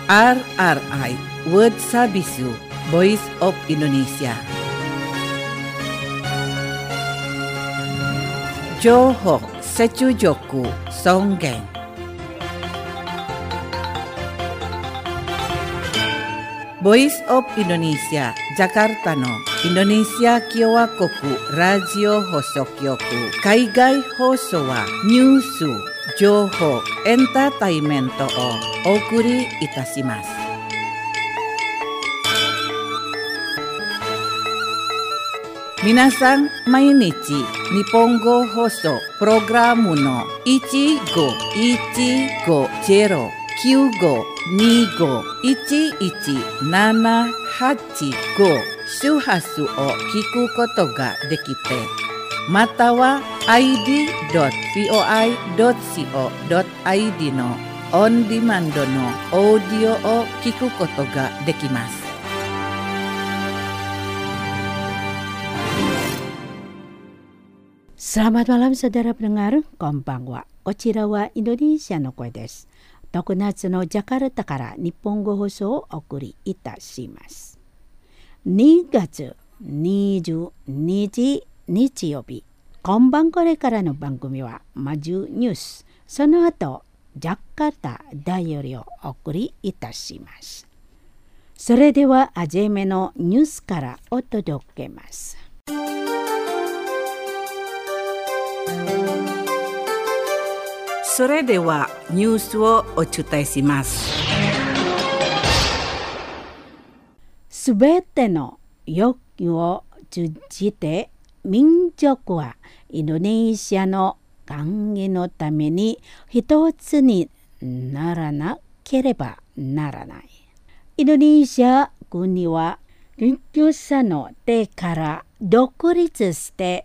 RRI World Sabisu Voice of Indonesia. Johok Secujoku Songgeng. Voice of Indonesia Jakarta no Indonesia Kyowa Koku Radio Hosokyoku Kaigai Hoso wa Nyusu Johok Entertainmento o Okuri Itashimasu. Minasan mainichi Nihongo Hoso Programu no 15-150-95-11-785 周波数を聞くことができて、または id.voi.co.id のオンディマンドのオーディオを聞くことができます。 Selamat malam saudara pendengar, konbanwa. Kochira wa Indonesia no koi desu. 6月のジャカルタから日本語放送をお送りいたします。2月22日日曜日、今晩これからの番組はマジュニュース、その後ジャカルタ大よりをお送りいたします。それでは初めのニュースからお届けます。 それではニュースをお伝えします。 すべての欲求を通じて民族はインドネシアの繁栄のために一つにならなければならない。インドネシア国は緊急さの手から独立して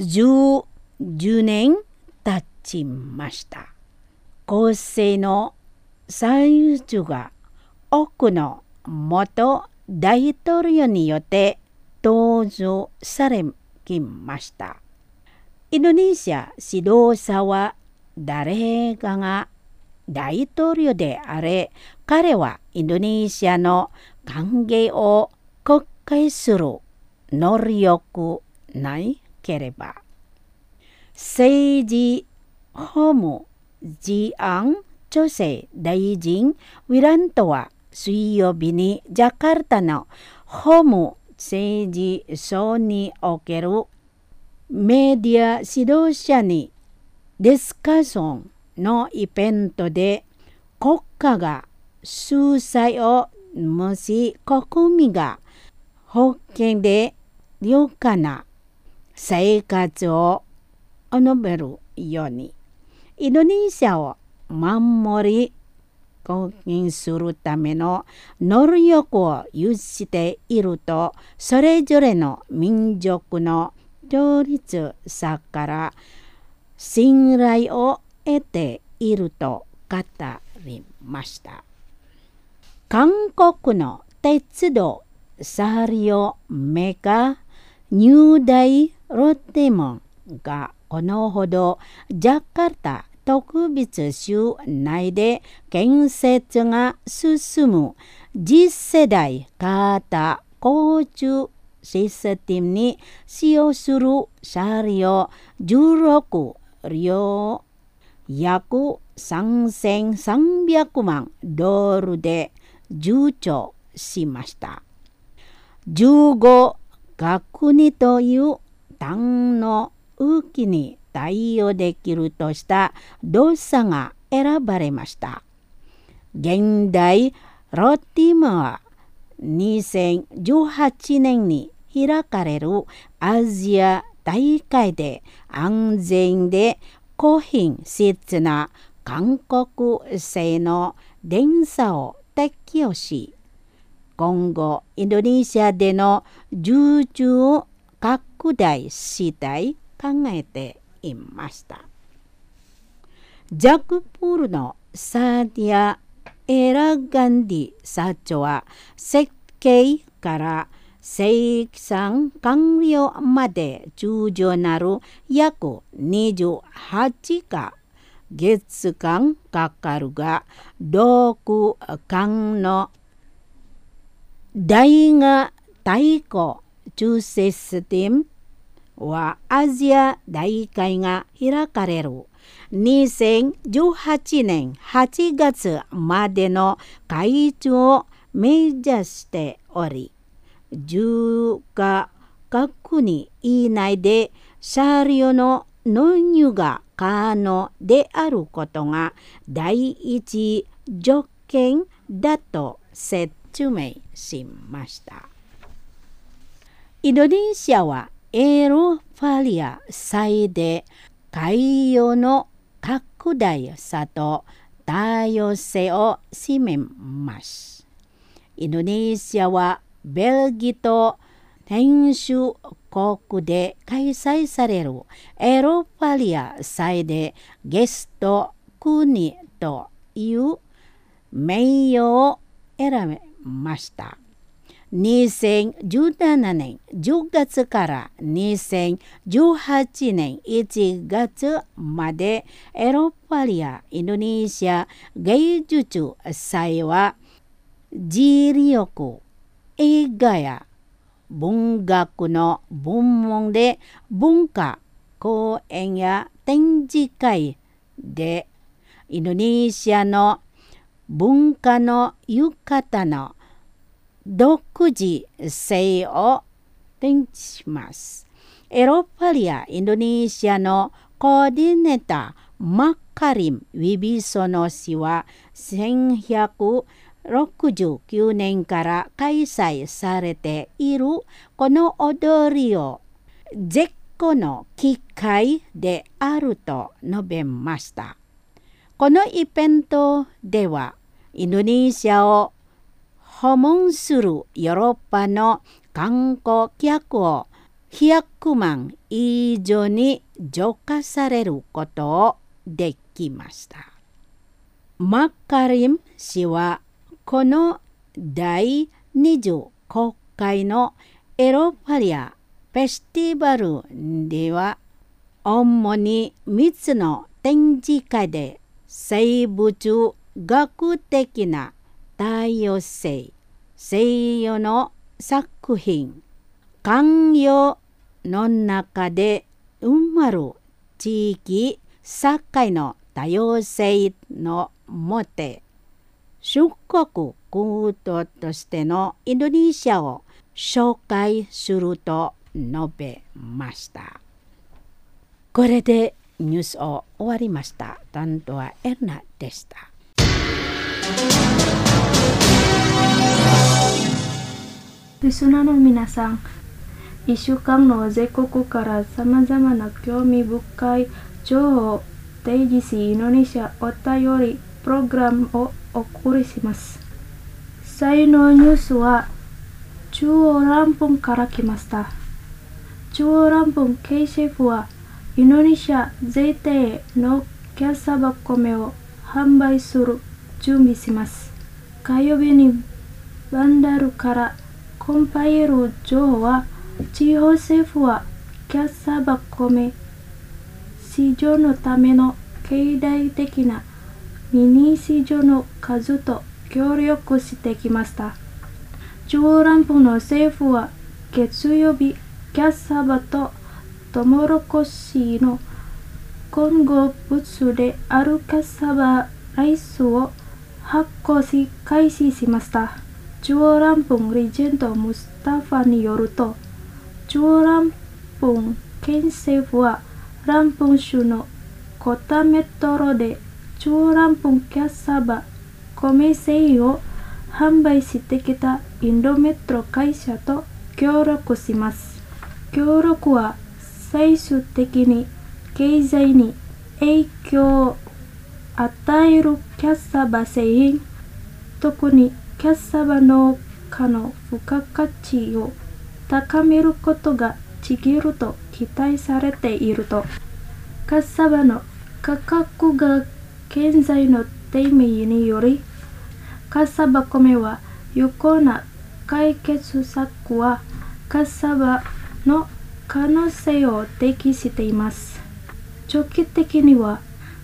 10年経ちました。公正の最中が多くの元大統領によって登場されきました。インドネシア指導者は誰かが大統領であれ、彼はインドネシアの関係を国会する能力ないければ、政治法務治安調整大臣ウィラントは水曜日にジャカルタの法務政治省におけるメディア指導者にディスカッションのイベントで、国家が主催を無し国民が保険で良好な生活を述べるように、インドネシアを守り貢献するための能力を有していると、それぞれの民族の両立者から信頼を得ていると語りました。韓国の鉄道車両メーカーニューダイロテモンがこのほどジャカルタ特別州内で建設が進む次世代型交通システムに使用する車両16両約3300万ドルで受注しました。15学にという単の雨季に対応できるとした動作が選ばれました。現代ロティムは2018年に開かれるアジア大会で安全で高品質な韓国製の電車を適用し、今後インドネシアでの受注を拡大したい考えていました。ジャクプールのサディア・エラガンディ社長は、設計から生産完了まで重要なる約28が月間かかるが、6間の大河太鼓中世システムはアジア大会が開かれる。2018年8月までの開催を目指しており、10カ国以内で車両の納入が可能であることが第一条件だと説明しました。インドネシアはエロファリア際で海洋の拡大さと多様性を示めます。インドネシアはベルギーと編集国で開催されるエロファリア祭でゲスト国という名誉を選びました。2017年10月から2018年1月までエロファリアインドネシア芸術祭は磁力、映画や文学の部門で文化、講演や展示会でインドネシアの文化の浴衣の独自性を展示します。エロファリアインドネシアのコーディネーターマッカリム・ウィビソノ氏は1169年から開催されているこの踊りを絶好の機会であると述べました。このイベントではインドネシアを訪問するヨーロッパの観光客を100万以上に増加されることをできました。マッカリム氏はこの第20回のエロファリアフェスティバルでは主に3つの展示会で生物学的な多様性、西洋の作品、環境の中で生まれる地域社会の多様性のもて、出国国土としてのインドネシアを紹介すると述べました。これでニュースを終わりました。担当はエルナでした。 リスナーの皆さん、1週間の全国からさまざまな興味深い情報を提示し、インドネシアお便りプログラムをお送りします。最のニュースは中央ランプンから来ました。中央ランプン KCF はインドネシア全体のキャッサバ米を販売する準備します。火曜日にバンダルからコンパイル情報は、地方政府はキャッサバ米市場のための経済的なミニ市場の数と協力してきました。中央ランプンの政府は月曜日、キャッサバとトウモロコシの混合物であるキャッサバライスを発行し開始しました。中央ランプンリージェントムスタファによると、中央ランプン県政府はランプン州のコタメトロで中央ランプンキャッサバ米製品を販売してきたインドメトロ会社と協力します。協力は最終的に経済に影響を与えるキャッサバ製品、特にキャッサバ農家の付加価値を高めることができると期待されていると。キャッサバの価格が現在の低迷により、キャッサバ米は有効な解決策はキャッサバの可能性を提起しています。長期的には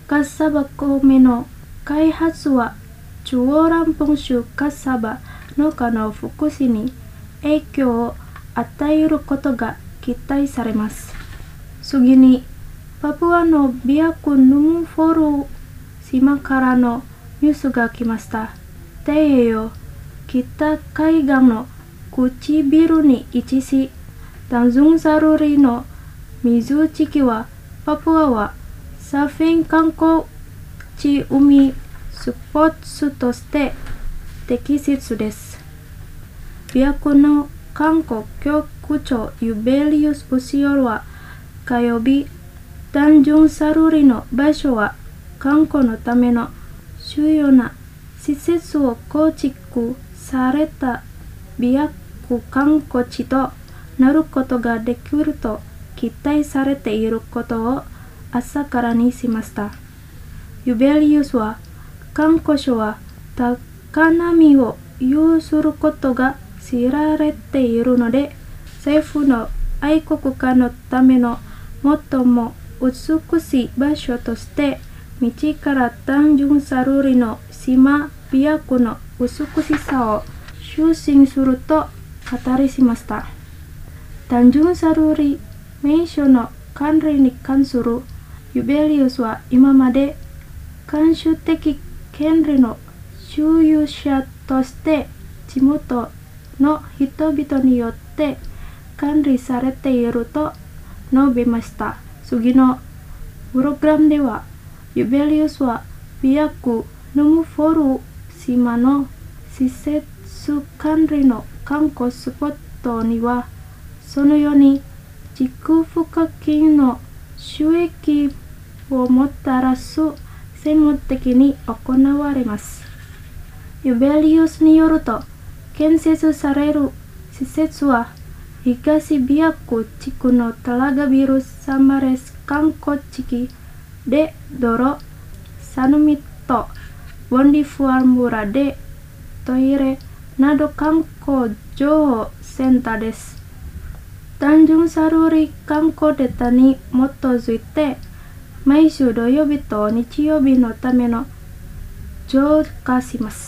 カッサバ米の開発は中央ランプン州カッサバ農家の福祉に影響を与えることが期待されます。次に、パプアのビアク・ヌムフォル島からのニュースが来ました。太平洋北海岸の唇に位置し、タンズンサルリの水地域はパプアはサーフィン観光地海スポーツとして適切です。ビアクの観光局長ユベリウス・ブシオルは火曜日、タンジュンサルリの場所は観光のための主要な施設を構築されたビアク観光地となることができると期待されていることを朝からにしました。ユベリウスは観光省は高波を有することが知られているので、政府の愛国家のための最も美しい場所として道から単純サルリの島ビアクの美しさを修正すると語りしました。単純サルリ名所の管理に関するユベリウスは今まで慣習的権利の所有者として地元の人々によって管理されていると述べました。次のプログラムでは、ユベリウスはビアク・ヌムフォル島の施設管理の観光スポットには、そのように地区付加金の収益をもたらす専門的に行われます。ユベリウスによると、建設される施設は東ビアク地区のタラガビルサマレス観光地域で道路、サヌミとボンディフア村でトイレなど観光情報センターです。単純サルリ観光データに基づいて、毎週土曜日と日曜日のための浄化します。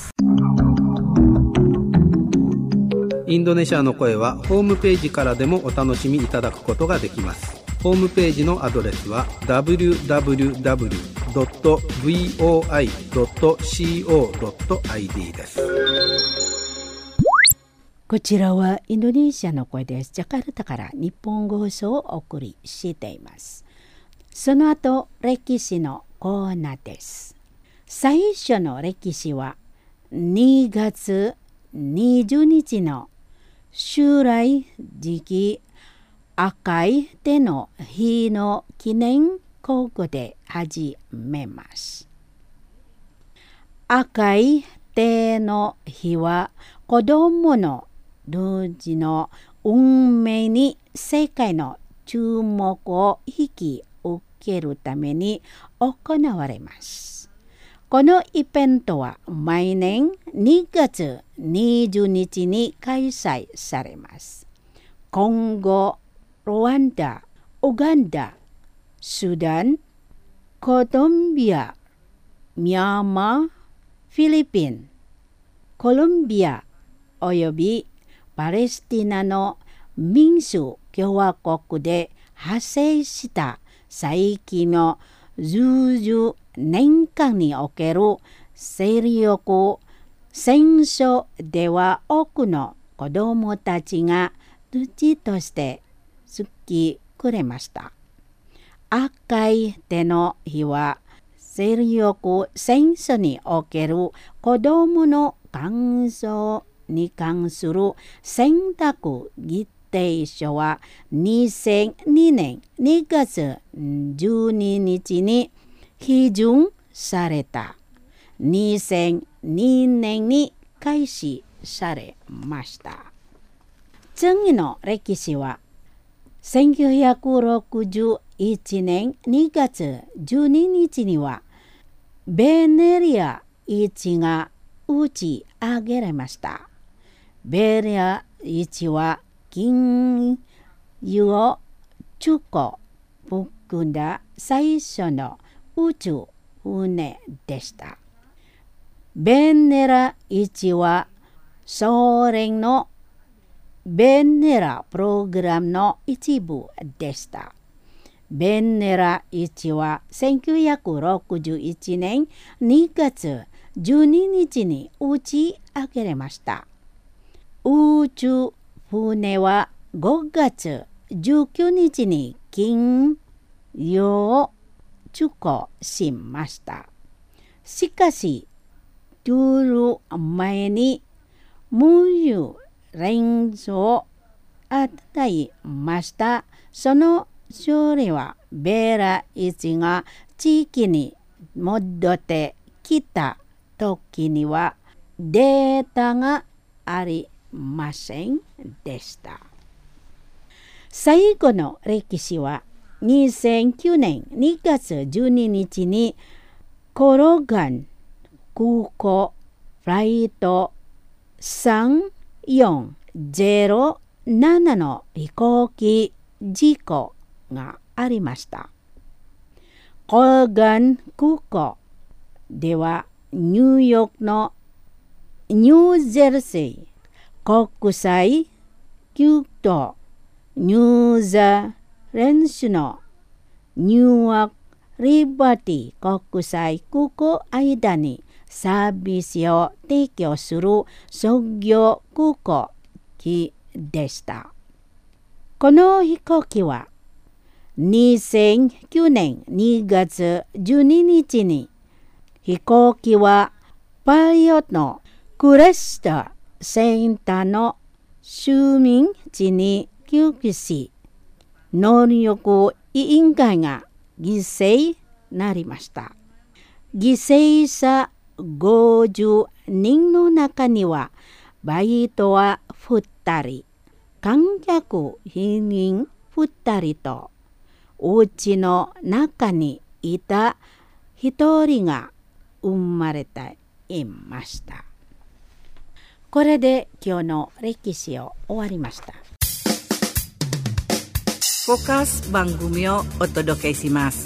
インドネシアの声はホームページからでもお楽しみいただくことができます。ホームページのアドレスは www.voi.co.id です。 こちらはインドネシアの声です。ジャカルタから日本語放送をお送りしています。その後、歴史のコーナーです。最初の歴史は2月20日の襲来時期赤い手の日の記念講義で始めます。赤い手の日は子供のルの運命に世界の注目を引き受けるために行われます。このイベントは毎年2月20日に開催されます。今後、ルワンダ、ウガンダ、スーダン、コロンビア、ミャンマー、フィリピン、コロンビアおよびパレスティナの民主共和国で発生した最近の数十年間における勢力戦争では多くの子どもたちが土として救いくれました。赤い手の日は勢力戦争における子どもの感想に関する選択議定書は2002年2月12日に批准された。2002年に開始されました。次の歴史は1961年2月12日にはベネリア1が打ち上げられました。ベネリア1は金融を中古含んだ最初の宇宙船でした。ベネラ1はソ連のベネラプログラムの一部でした。ベネラ1は1961年2月12日に打ち上げられました。宇宙船は5月19日に金曜を出港しました。しかし、来る前に無有連絡を与えました。その処理はベラ1が地域に戻ってきた時にはデータがありませんでした。最後の歴史は2009年2月12日にコロガン空港フライト3407の飛行機事故がありました。コロガン空港ではニューヨークのニュージェルシー国際空港ニューザレンスのニューアークリバティ国際空港間にサービスを提供する商業空港機でした。この飛行機は2009年2月12日に飛行機はパイロットのクレスタセンターの就任地に救急し、能力委員会が犠牲になりました。犠牲者50人の中にはバイトは2人、観客1人2人と、うちの中にいた1人が生まれていました。これで今日の歴史を終わりました。 フォーカス番組をお届けします。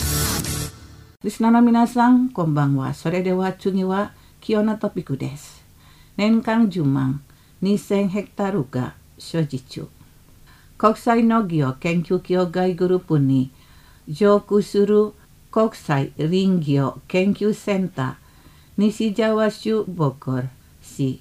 リスナーの皆さん、こんばんは。それでは次は今日のトピックです。年間10万2000ヘクタールが所持中。国際農業研究協会グループに属する国際林業研究センター西ジャワ州ボコル市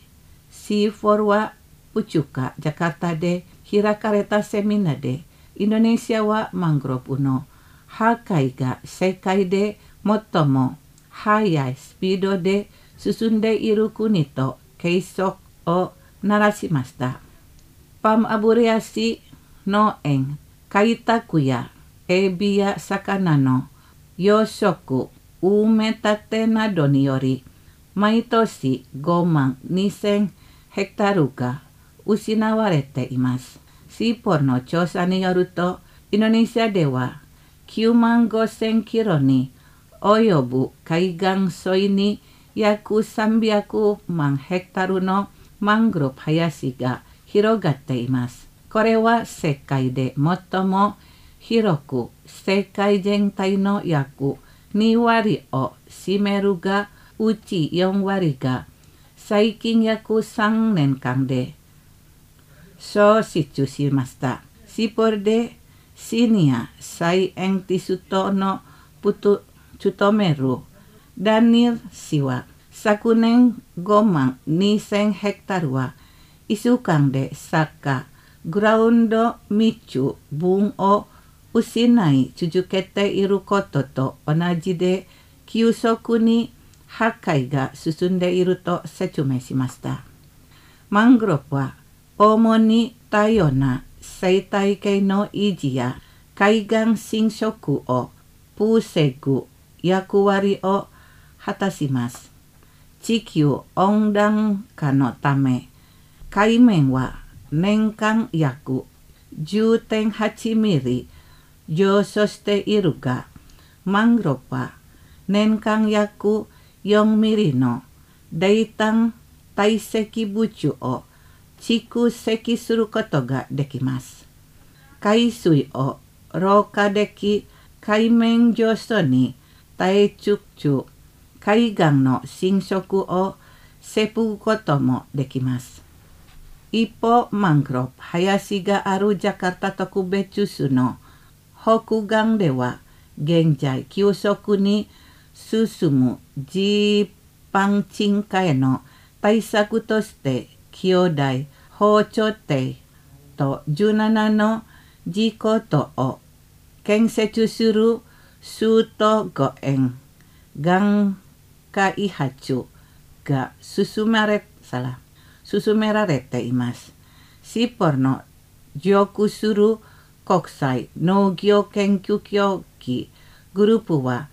C4はプチュカジャカルタで開かれたセミナーで、インドネシアはマングローブの破壊が世界で最も速いスピードで進んでいる国と計測を鳴らしました。パムアブレアシ農園開拓やエビや魚の養殖、埋め立てなどにより毎年5万2000ヘクタールが失われています。シーポルの調査によると、インドネシアでは9万5000キロに及ぶ海岸沿いに約300万ヘクタールのマングローブ林が広がっています。これは世界で最も広く、世界全体の約2割を占めるが、うち4割が最近約3年間で消失しました。シポルでシニアサイエンティストの務めるダニエル氏は、昨年5万2000ヘクタールは1週間で坂、グラウンド密集分を失い続けていることと同じで、急速に破壊が進んでいると説明しました。マングローブは主に多様な生態系の維持や海岸侵食を防ぐ役割を果たします。地球温暖化のため、海面は年間約 10.8 ミリ上昇しているが、マングローブは年間約4ミリの泥炭堆積物を蓄積することができます。海水をろ過でき、海面上昇に耐えつつ海岸の浸食を防ぐこともできます。一方、マングローブ林があるジャカルタ特別州の北岸では現在急速に進むジーパン沈下への対策として兄弟防潮堤と17の事故とを建設する州都護園岩開発が進められています。シーポルの属する国際農業研究協議グループは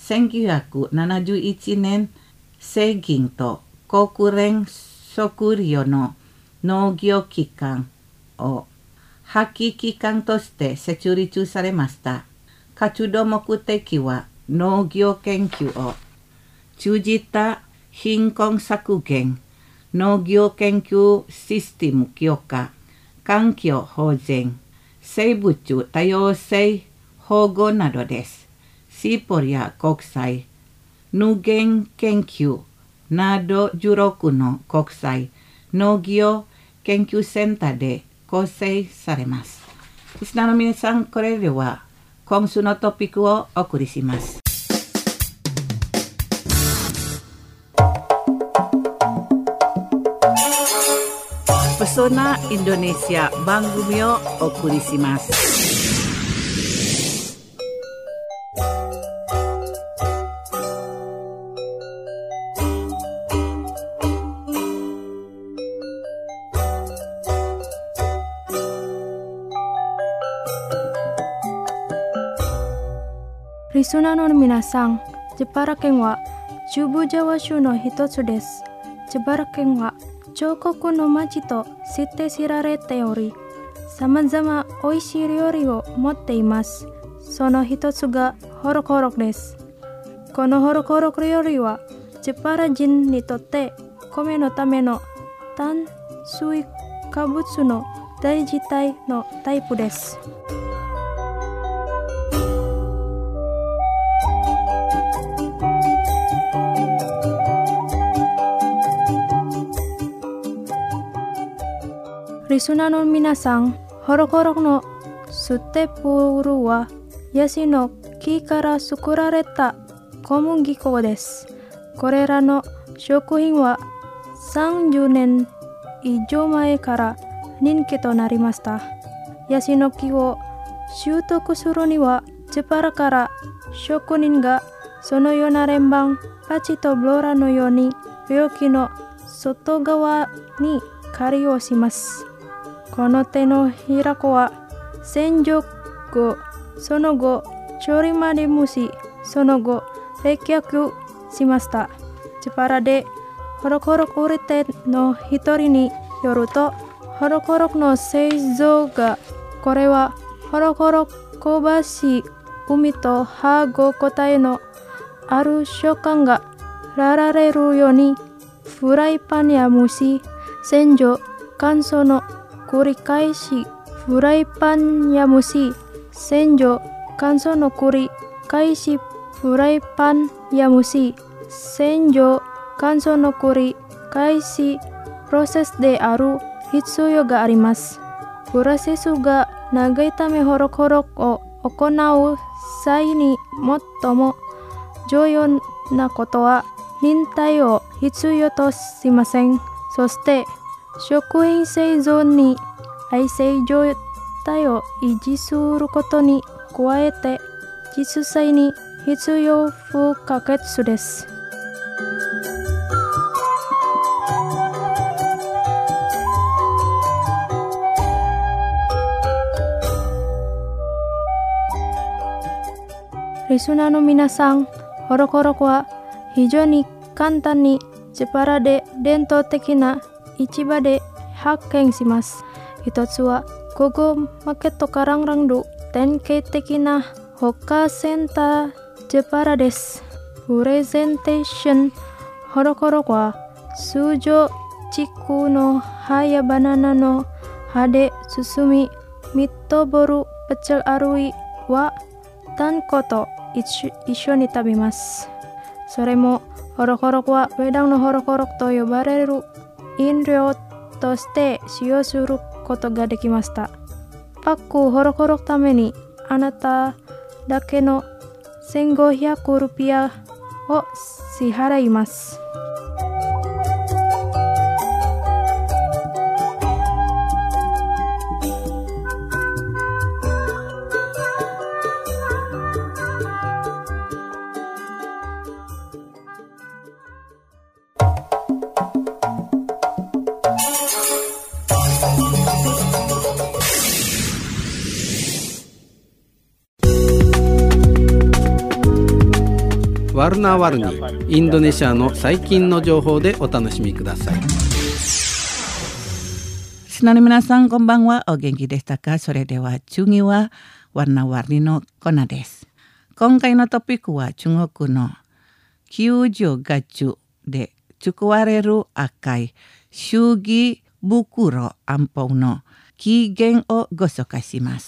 1971年世銀と国連食料の農業機関を破棄機関として設立されました。活動目的は農業研究を通じた貧困削減、農業研究システム強化、環境保全、生物多様性保護などです。シーポルや国際農業研究など16の国際農業研究センターで構成されます。リスナーの皆さん、これでは今週のトピックをお送りします。Pesona Indonesia 番組をお送りします。 リスナーの皆さん、ジェパラ県は中部ジャワ州の一つです。ジェパラ県は彫刻の町として知られており、様々美味しい料理を持っています。その一つがホロコロクです。このホロコロク料理はジェパラ人にとって米のための炭水化物の大事態のタイプです。リスナーの皆さん、ホロコロのステップルはヤシの木から作られた小麦粉です。これらの食品は30年以上前から人気となりました。ヤシの木を習得するには、ジェパラから職人がそのような連番、パチとブローラのように病気の外側に狩りをします。この手のひらこは洗浄後、その後調理まで蒸し、その後冷却しました。ジェパラでホロコロク売り手の一人によると、ホロコロクの製造が、これはホロコロ香ばしい海と歯ごたえのある食感がられるように、フライパンや蒸し、洗浄、乾燥の繰り返し、フライパンや蒸し、洗浄、乾燥の繰り返し、フライパンや蒸し、洗浄、乾燥の繰り返し、プロセスである必要があります。プロセスが長いためホロコロを行う際に最も重要なことは忍耐を必要としません。そして食品製造に衛生状態を維持することに加えて、実際に必要不可欠です。リスナーの皆さん、ホロコロは非常に簡単にジェパラで伝統的な市場で発見します。一つはゴゴマーケットカランランド典型的なホカセンタージェパラです。プレゼンテーション、ホロコロは通常チクの葉やバナナの葉で進み、ミットボールペチェルアルイはタンコと一緒に食べます。 それもホロホロはウェダンのホロホロと呼ばれる飲料として使用することができました。パックホロホロためにあなただけの1500ルピアを支払います。 ワルナワルニ、インドネシアの最近の情報でお楽しみください。リスナーの皆さんこんばんは。お元気でしたか？それでは次はワルナワルニのコーナーです。今回のトピックは中国の90月で使われる赤い祝儀袋安保の起源をご紹介します。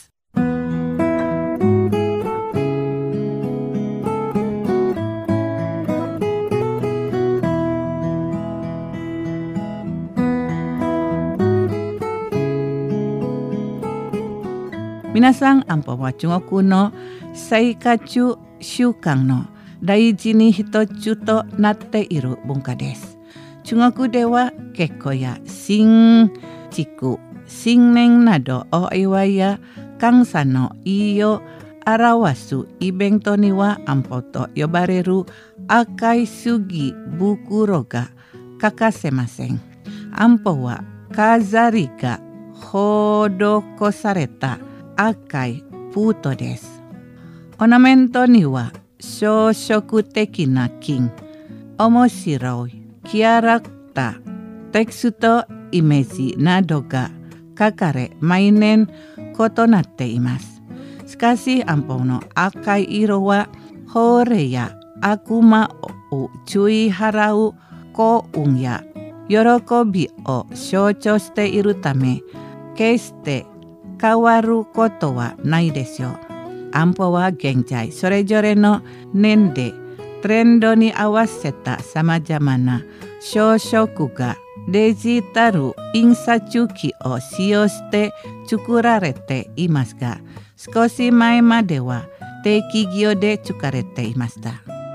皆さん、安保は中国の生活習慣の大事に一つとなっている文化です。中国では結婚や新築、新年などお祝いや感謝の意を表すイベントには安保と呼ばれる赤い祝儀袋が欠かせません。安保は飾りが施された赤い封筒です。オーナメントには装飾的な金、面白いキャラクター、テキスト、イメージなどが書かれ毎年異なっています。しかし安保の赤い色は法令や悪魔を注意払う幸運や喜びを象徴しているため、決して変わることはないでしょう。安保は現在それぞれの年でトレンドに合わせたさまざまな装飾がデジタル印刷機を使用して作られていますが、少し前までは定期業で作られていました。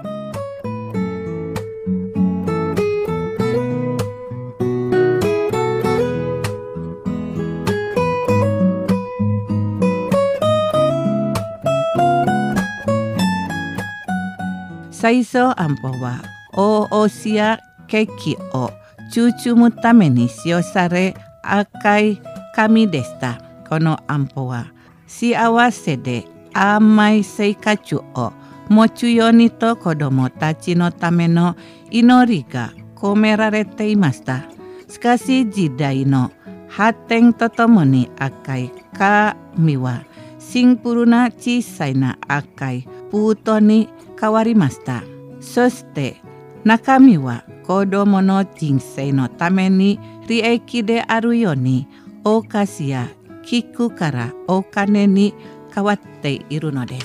最初安保は大押しやケーキを包むために使用され赤い紙でした。この安保は幸せで甘い生活を持つようにと子どもたちのための祈りが込められていました。しかし時代の発展とともに赤い紙はシンプルな小さな赤い封筒に変わりました。そして中身は子どもの人生のために利益であるようにお菓子や菊からお金に変わっているのです。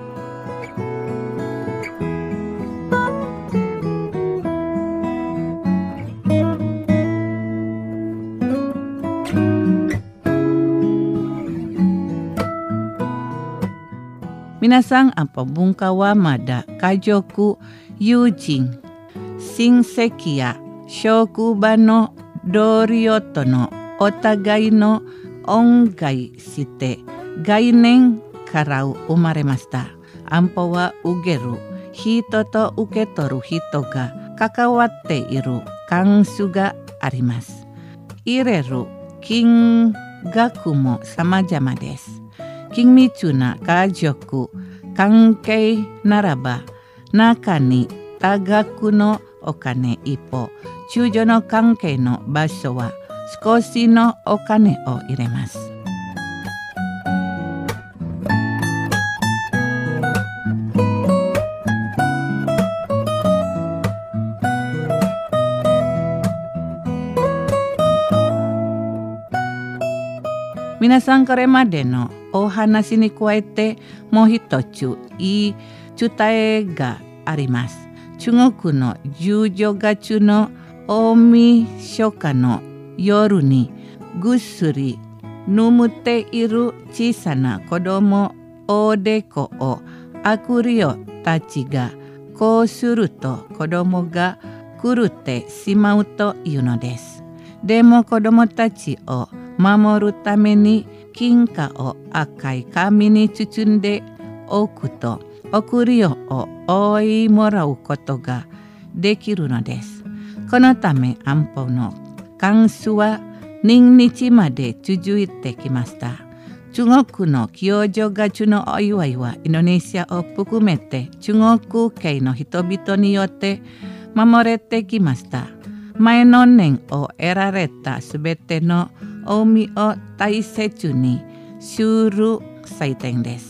皆さん、安保文化はまだ家族、友人、親戚や職場の同僚とのお互いの恩返しして概念から生まれました。安保は受ける人と受け取る人が関わっている関数があります。入れる金額も様々です。緊密な家族関係ならば中に多額のお金一方、中女の関係の場所は少しのお金を入れます。皆さん、これまでのお話に加えてもう一ついい伝えがあります。 中国の十女月の大晦日の夜にぐっすり眠っている小さな子供おでこを悪霊たちがこうすると子供が狂ってしまうというのです。でも子供たちを守るために金貨を赤い紙に包んでおくと悪霊を追いもらうことができるのです。このため安保の貫数は人日まで続いてきました。中国の清女月のお祝いはインドネシアを含めて中国系の人々によって守れてきました。前の年を得られたすべての海を大切にする祭典です。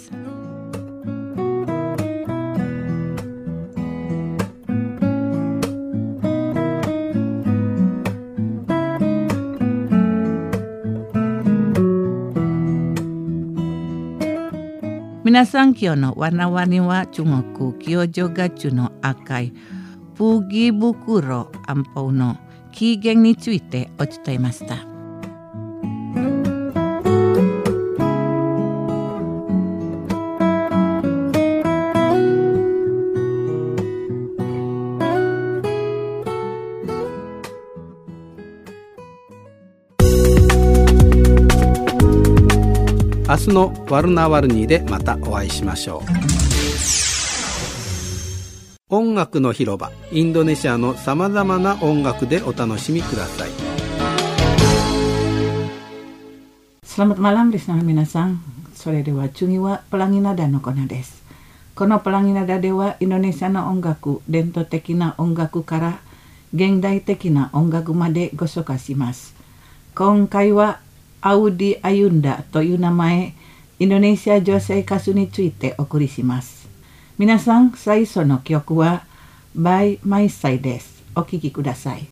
皆さん今日のわなわには中国清女月の赤いプギ袋安保の起源についてお伝えました。 明日のワルナワルニーでまたお会いしましょう。音楽の広場、インドネシアのさまざまな音楽でお楽しみください。 Selamat malam listener minasan。それでは次はペランギナダのコーナーです。このペランギナダではインドネシアの音楽、伝統的な音楽から現代的な音楽までご紹介します。今回はアウディ・アユンダという名前、インドネシア女性歌手についてお送りします。皆さん、最初の曲は By My Side です。お聴きください。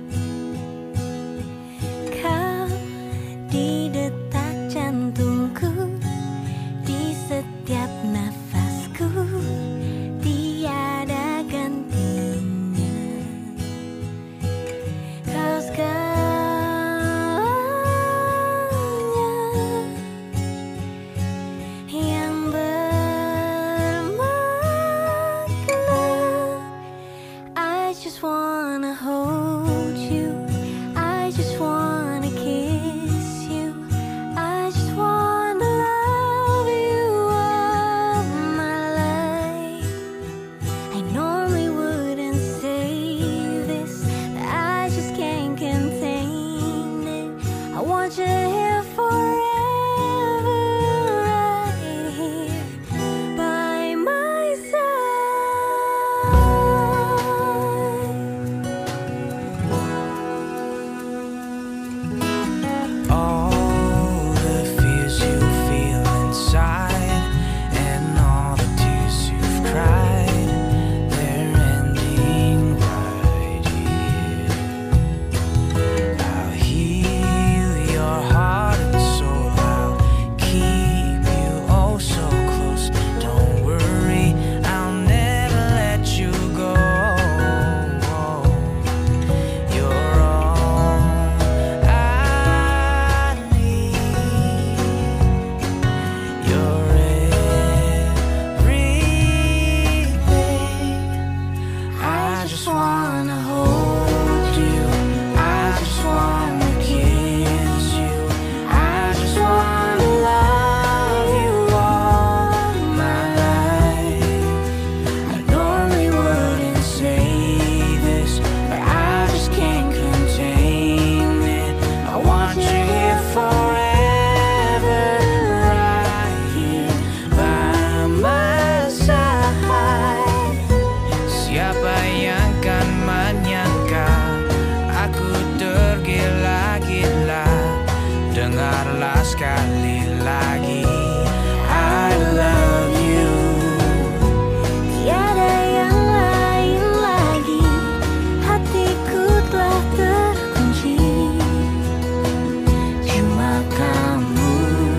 Di detak jantungku sekali lagi I love you. Tiada yang lain lagi, hatiku telah terkunci. Cuma kamu,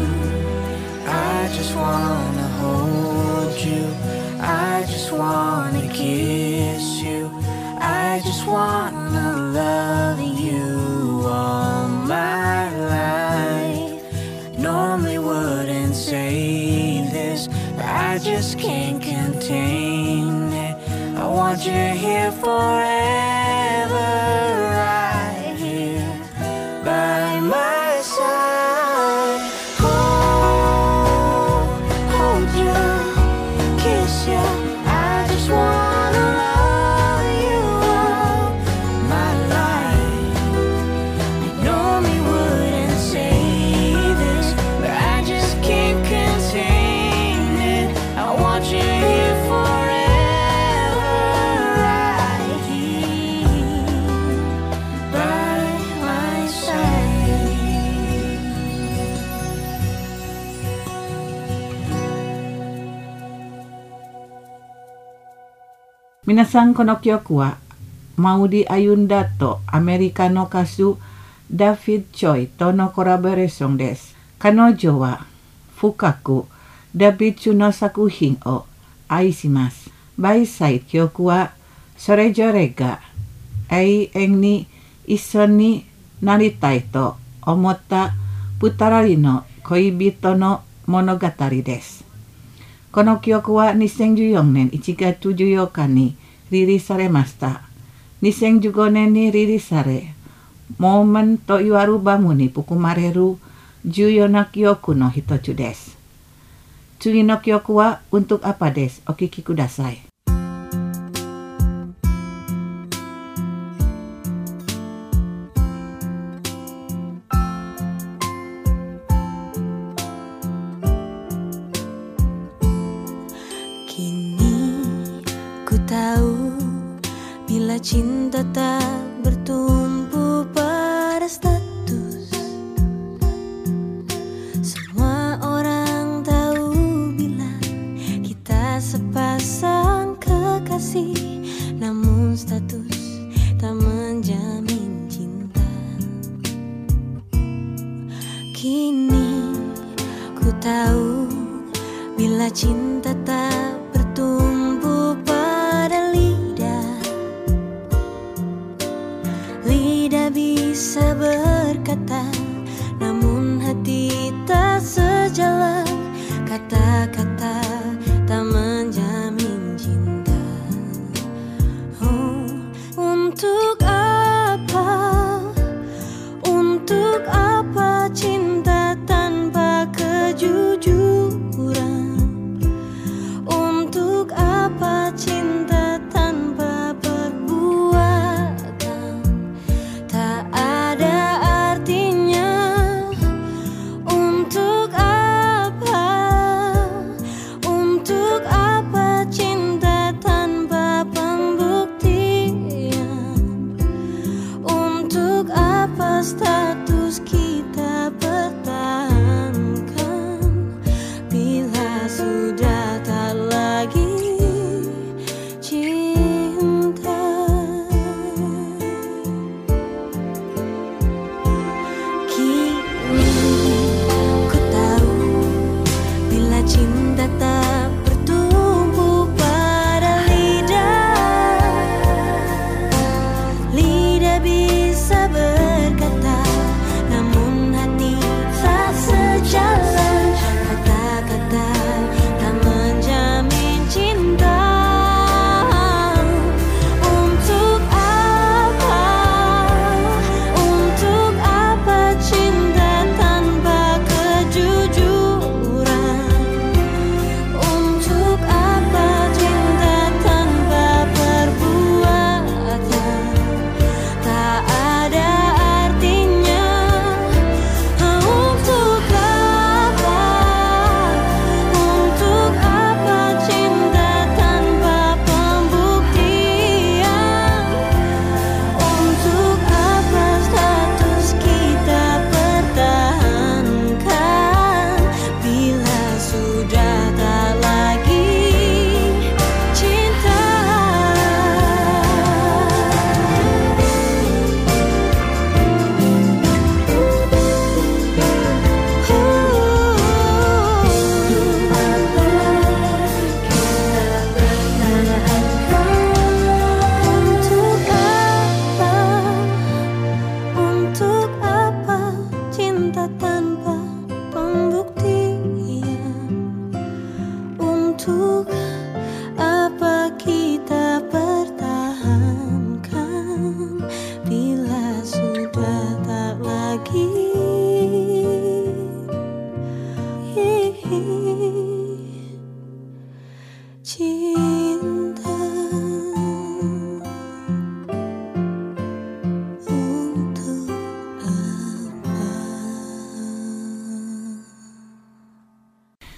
I just wanna hold you, I just wanna kiss you, I just wanna love you all my life. Normally wouldn't say this, but I just can't contain it. I want you here forever, right here by my side. Hold you, kiss you, I just wanna love you all my life. I normally wouldn't say this, but I just can't contain it. I want you here forever, right here by my side. Minasan kono kyoku wa Maudi Ayunda to Amerika no kasu David Choi to no collaboration desu. Kanojo wa fukaku David Chu no sakuhin o aishimasu. Baisai kyoku wa sorejore ga eien ni issho ni naritai to omotta futarari no koibito no monogatari desu. この曲は2014年1月14日にリリースされました。2015年にリリースされ、モーメンというアルバムに含まれる重要な曲の一つです。次の曲はuntuk apaです。お聴きください。 Cinta tak bertumpu pada status. Semua orang tahu bila kita sepasang kekasih, namun status tak menjamin cinta. Kini ku tahu bila cinta tak bertumpu pada lidah bisa berkata, namun hati tak sejalan. Kata-kata tak menjamin cinta. Oh, untuk apa? Untuk apa cinta tanpa kejujuran? Untuk apa cinta tanpa perbuatan? Tak ada artinya. Untuk apa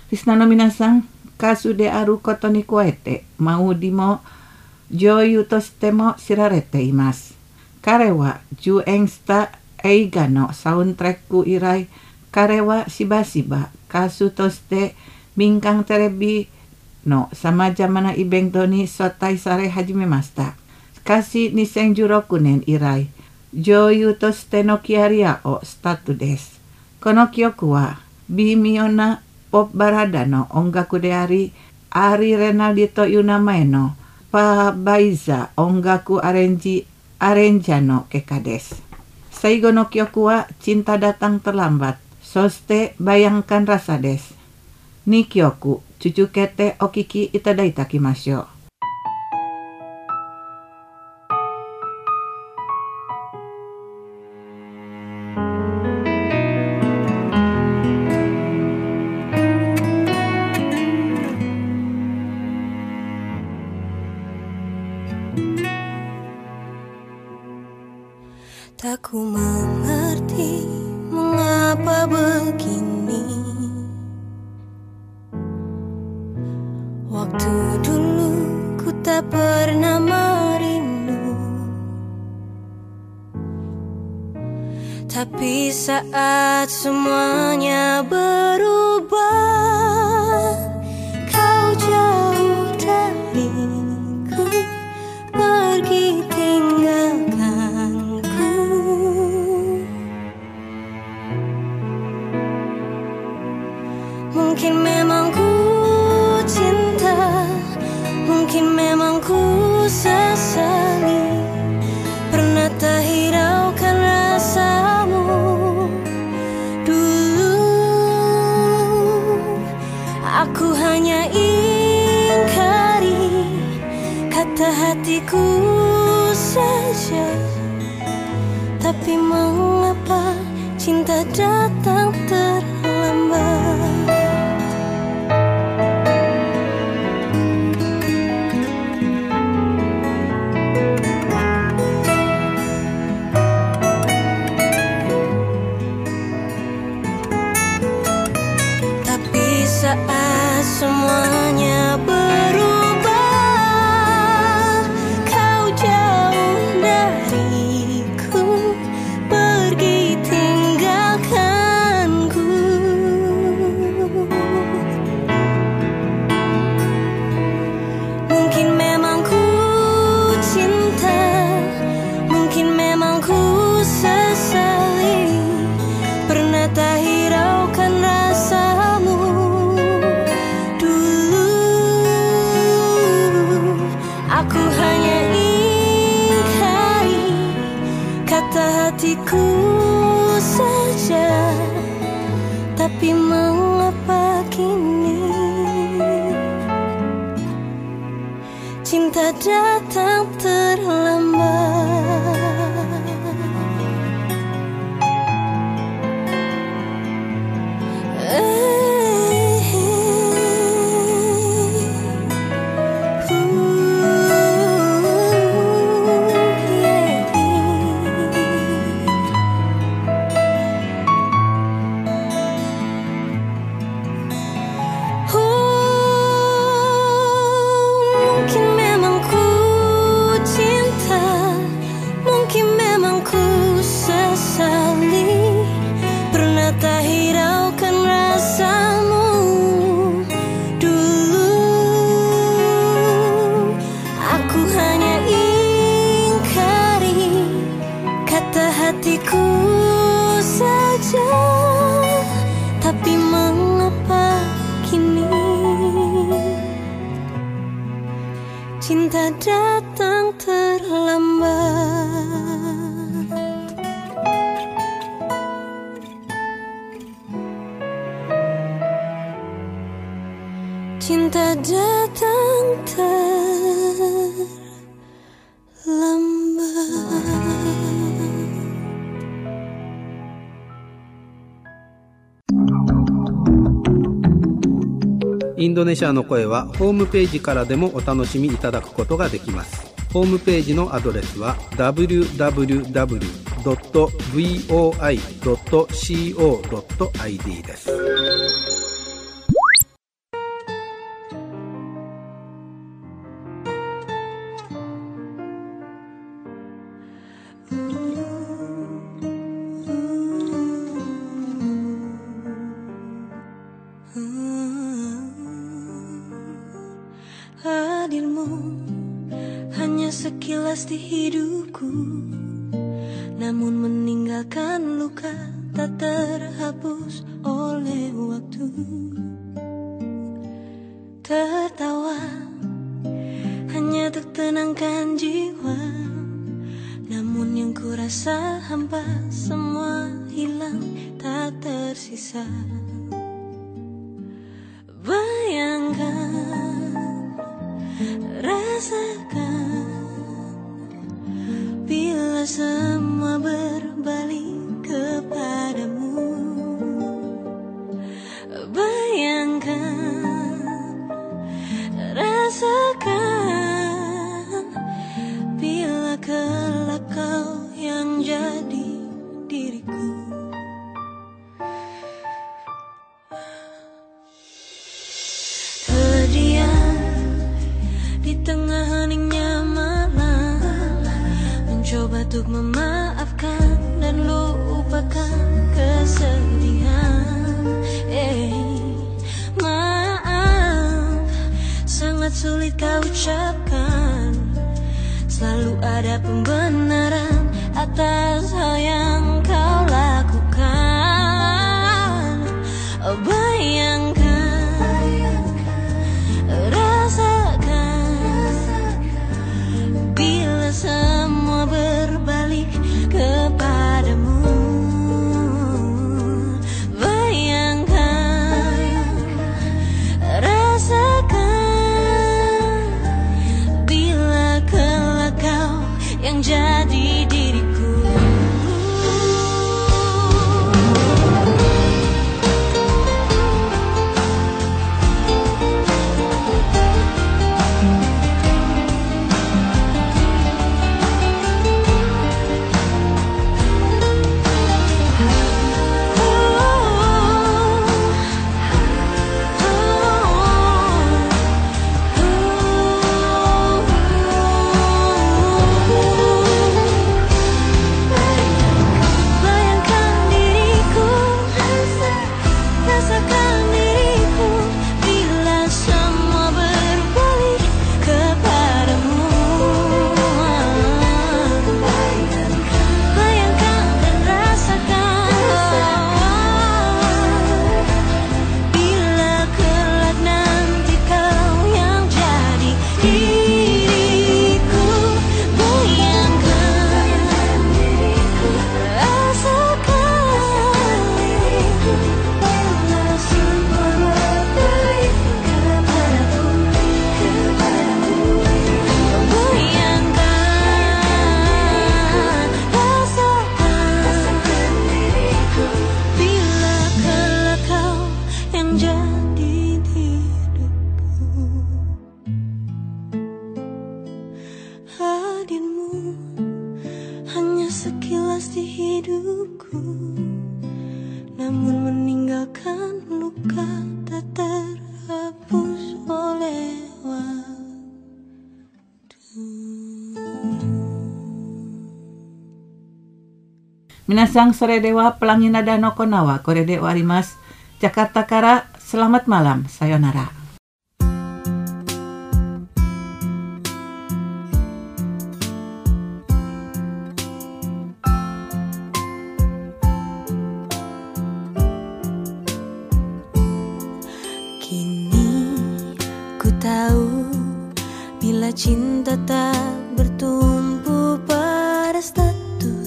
リスナーの皆さん、歌手であることに加えてマウディも女優としても知られています。彼は主演した映画のサウンドトラック以来、彼はしばしば歌手として民間テレビのさまざまなイベントに招待され始めました。しかし2016年以来、女優としてのキャリアをスタートです。この曲は微妙なポップバラードの音楽であり、アリ・レナルディという名前のパーバイザー音楽アレンジャーの結果です。最後の曲はCinta Datang Terlambat、そしてBayangkan Rasaです。2曲続けてお聴きいただきましょう。 Tak ku mengerti mengapa begini. Waktu dulu ku tak pernah merindu, tapi saat semuanya berubah, kau jauh dariku, pergi tinggalkanku. Mungkin memang ku cinta, mungkin memang ku sesali, pernah tak hiraukan rasamu dulu. Aku hanya ingkari kata hatiku saja, tapi mengapa cinta datang terlambat? Saat semuanya berubah, kau jauh dariku, pergi tinggalkanku. Mungkin memang ku cinta, mungkin memang ku sesali, pernah tak hiraukan rasamu. Aku hanya ingkari kata hatiku saja, tapi mengapa kini cinta datang terlambat? Tak hiraukan rasamu dulu. Aku hanya ingkari kata hatiku saja, tapi mengapa kini cinta datang terlambat? Cinta datang terlambat. インドネシアの声はホームページからでもお楽しみいただくことができます。ホームページのアドレスは www.voi.co.id です。 hanya sekilas di hidupku, namun meninggalkan luka tak terhapus oleh waktu. Tertawa hanya untuk tenangkan jiwa, namun yang kurasa hampa, semua hilang tak tersisa. Bayangkan, rasakan, bila semua berbalik kepadamu. Bayangkan, rasakan, bila kelak kau yang jadi diriku. Terdiam di tengah heningnya malam, mencoba untuk memaafkan dan lupakan kesedihan. Maaf, sangat sulit kau ucapkan. Selalu ada pembenaran atas hal yang kau lakukan. Bayangkan, rasakan, bila semua berbalik kepadamu. Bayangkan, rasakan, bila kelak kau yang jadi diriku. Minasang sore dewa pelangi nada no konawa korede wa arimasu. Jakarta Kara, selamat malam, sayonara. Kini ku tahu bila cinta tak bertumpu pada status.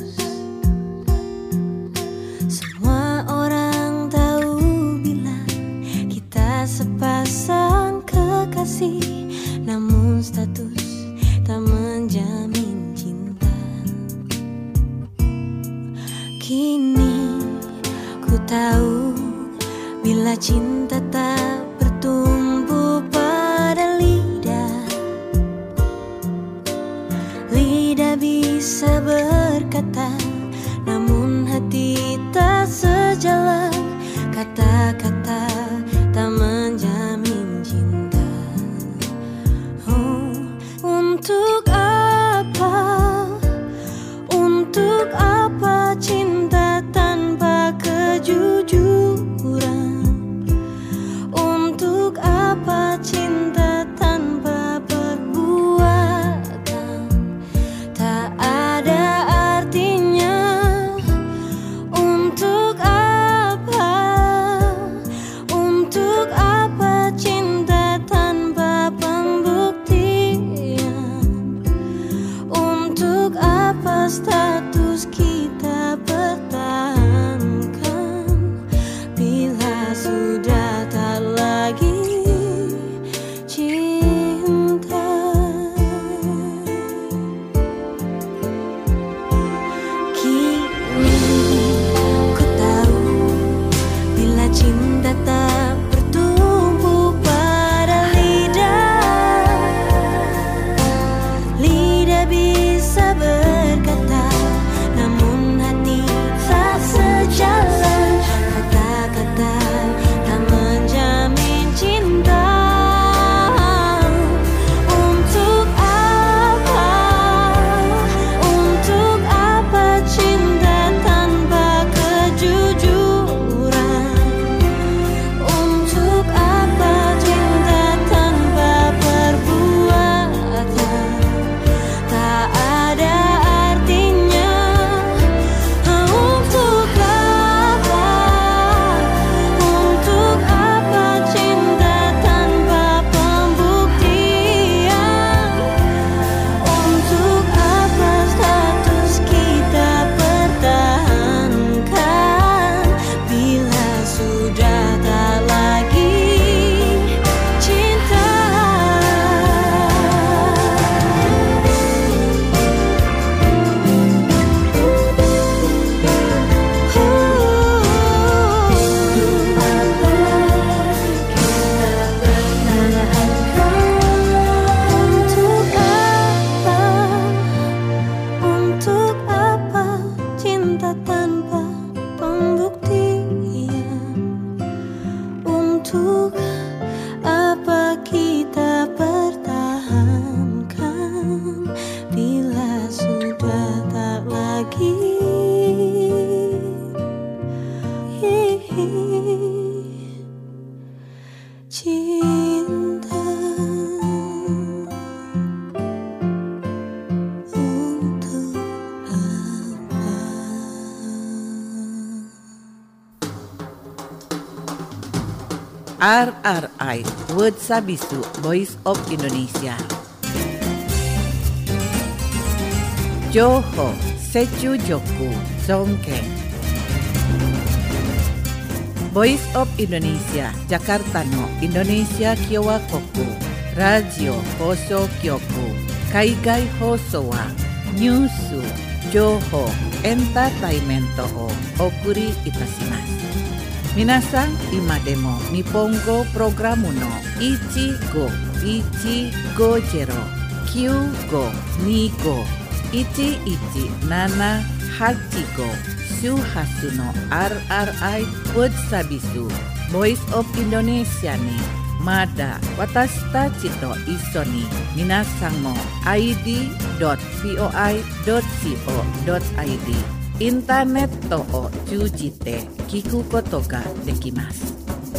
Semua orang tahu bila kita sepasang kekasih, namun status tak menjamin cinta. Kini ku tahu bila cinta tak bertumpu pada lidah. Lidah bisa berkata, namun hati tak sejalan. Kata-kata tak menjamin cinta. Oh, untuk apa? Untuk apa cinta tanpa kejujuran? Untuk apa cinta tanpa perbuatan? sudah tak lagi cinta. Kini ku tahu bila cinta tak bertumbuh pada lidah, lidah bisa berkata, namun hati tak sejalan. Kata-kata tak menjamin cinta. Untuk apa? Untuk apa cinta tanpa kejujuran? Untuk apa cinta tanpa perbuatan? Tak ada artinya. Untuk apa? Untuk apa cinta tanpa pembuktian? Untuk apa status kita pertahankan bila sudah tak lagi cinta? Untuk apa cinta tanpa pembuktian? Untuk apa kita pertahankan bila sudah tak lagi cinta? Untuk apa? RRI Word Sabisu Voice of Indonesia. Joho Sechu Joku Songke. Voice of Indonesia Jakarta no Indonesia Kyowa Koku Radio Hoso Kyoku Kaigai Hoso wa Nyusu Joho Entertainmento o Okuri Itashimasu. Minasan imademo Nippongo Programu no Ichigo Ichigojero Kyugo Nigo 1175 Shuhasu no RRI Word Sabisu Voice of Indonesia ni Mada watashi tachi to issho ni minasan mo id.voi.co.id インターネットを通じて聞くことができます。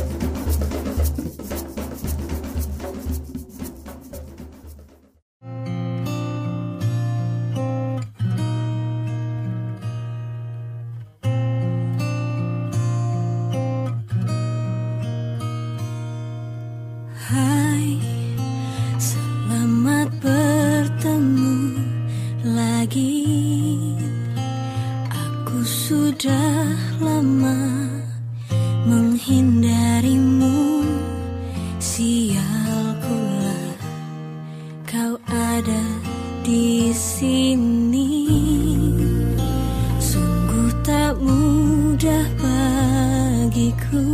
Hai, selamat bertemu lagi. Aku sudah lama menghindarimu. Sialkulah kau ada di sini. Sungguh tak mudah bagiku.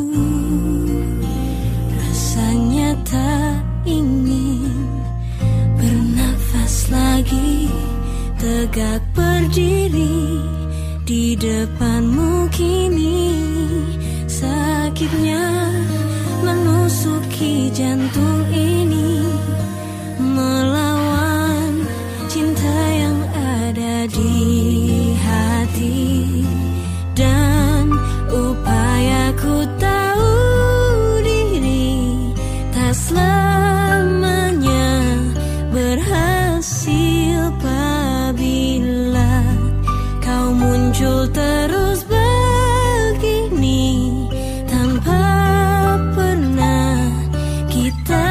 Rasanya tak ingin bernafas lagi, tegak berdiri di depanmu kini. Sakitnya menusuki jantung ini, melawan cinta yang ada di hati. Dan upayaku tahu diri tak selamanya berhasil apabila kau muncul terus begini tanpa pernah kita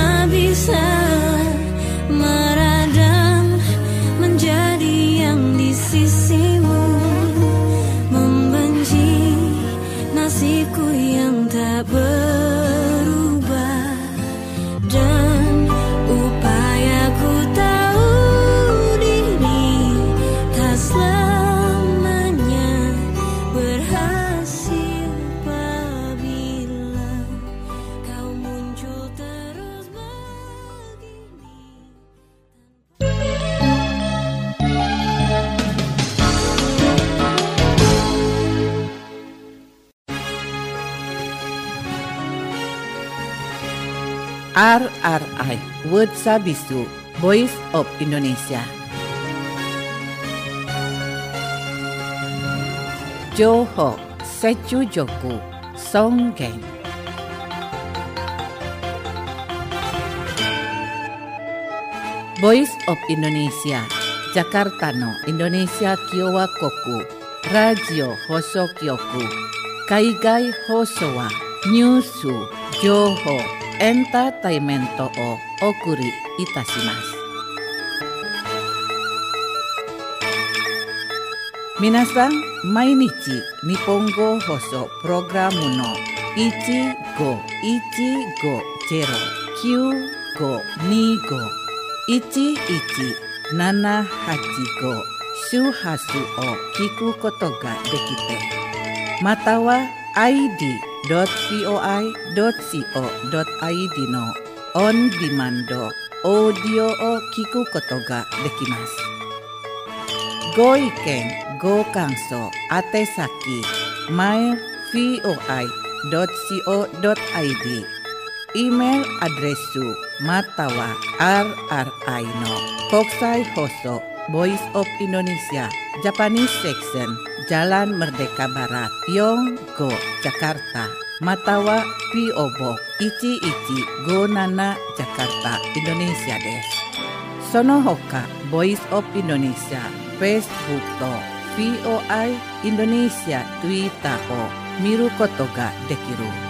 tak bisa meradang menjadi yang di sisimu, membenci nasibku yang tak berubah, dan upayaku tahu diri tak selamanya berhasil apabila kau muncul terus begini. RRI Word Sabisu Voice of Indonesia. Johor Secu Joku Songgeng. Voice of Indonesia Jakarta no Indonesia Kiowa Koku Radio Hoso Kyoku Kaigai Hoso wa Nyusu Johor Entertainment o okuri itashimasu. Minasan, mainichi Nippongo Hoso Programu no 1515251178 Shuhasu o kiku koto ga dekite. Matawa id.voi.co.id no on demand audio o kiku koto ga dekimasu. Go iken, go kanso, atesaki, mail voi.co.id, email adresu matawa rri no Kokusai Hoso Voice of Indonesia Japanese Section Jalan Merdeka Barat Yonggo Jakarta Matawa P.O. Box 1157 Jakarta Indonesia desu. Sono hoka Voice of Indonesia Facebook to VOI Indonesia Twitter o miru koto ga dekiru.